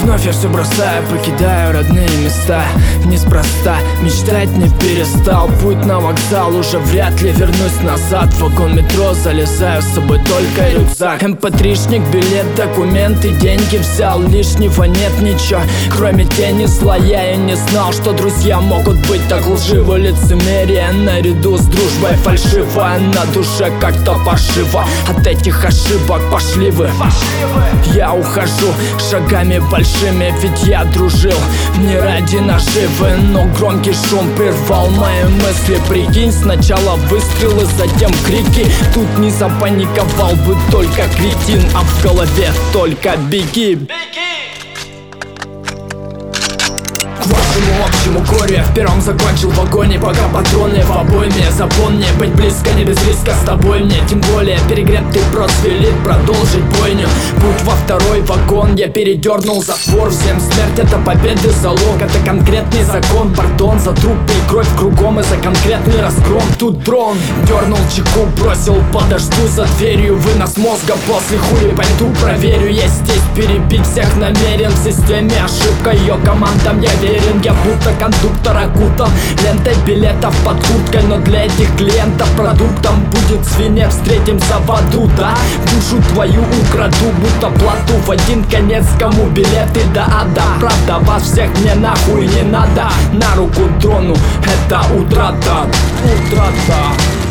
Вновь я все бросаю, покидаю родные места. Неспроста, мечтать не перестал. Путь на вокзал, уже вряд ли вернусь назад. В вагон метро залезаю, с собой только рюкзак. МП3-шник, билет, документы, деньги взял. Лишнего нет ничего, кроме тени зла. Я и не знал, что друзья могут быть так лживы. Лицемерие наряду с дружбой фальшиво. На душе как-то паршиво от этих ошибок. Пошли вы. Я ухожу шагами большими, ведь я дружил не ради наживы. Но громкий шум прервал мои мысли. Прикинь, сначала выстрелы, затем крики. Тут не запаниковал бы только кретин, а в голове только беги. К вашему общему горе я в первом закончил в вагоне, пока патроны в обойме. Запомни, быть близко не без риска с тобой мне. Тем более перегретый брод велит продолжить бойню. Путь во второй вагон, я передернул затвор. Всем смерть — это победы залог. Это конкретный закон, пардон за трупы и кровь кругом. И за конкретный разгром тут дрон. Дернул чеку, бросил, подожду за дверью. Вынос мозга после хули, пойду проверю. Я здесь перебить всех намерен. В системе ошибка, ее командам я верен. Я будто кондуктор окутан лентой билетов под курткой. Но для этих клиентов продуктом будет свинья. Встретимся в аду, да? Душу твою украду, будто плату в один конец. Кому билеты до ада? Правда, вас всех мне нахуй не надо. На руку дрону, это утрата. Утрата.